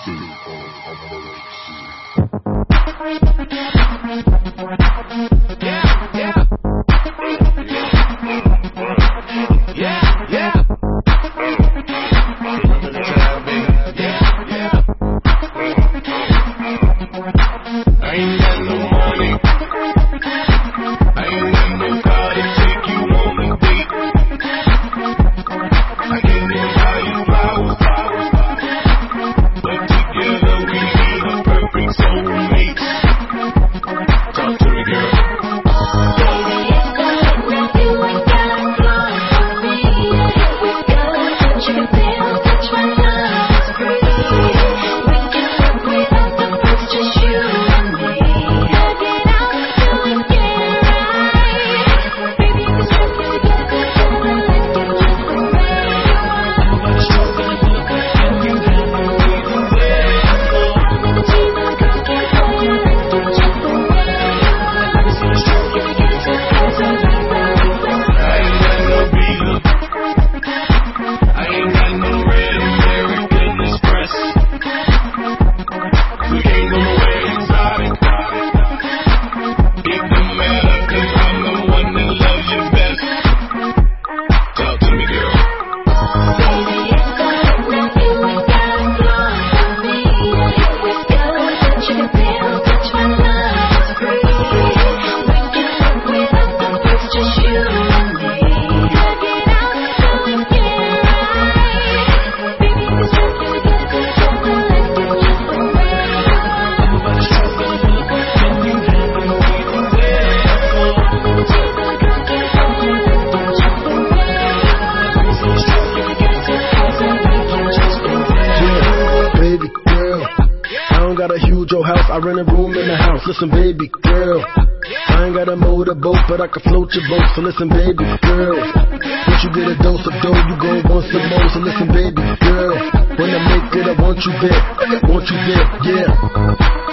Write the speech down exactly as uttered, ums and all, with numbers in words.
I rent a room in the house, listen baby girl, I ain't got a motorboat, but I can float your boat, so listen baby girl, once you get a dose of dough, you gon' want some more, so listen baby girl, when I make it, I want you there, I want you there, yeah.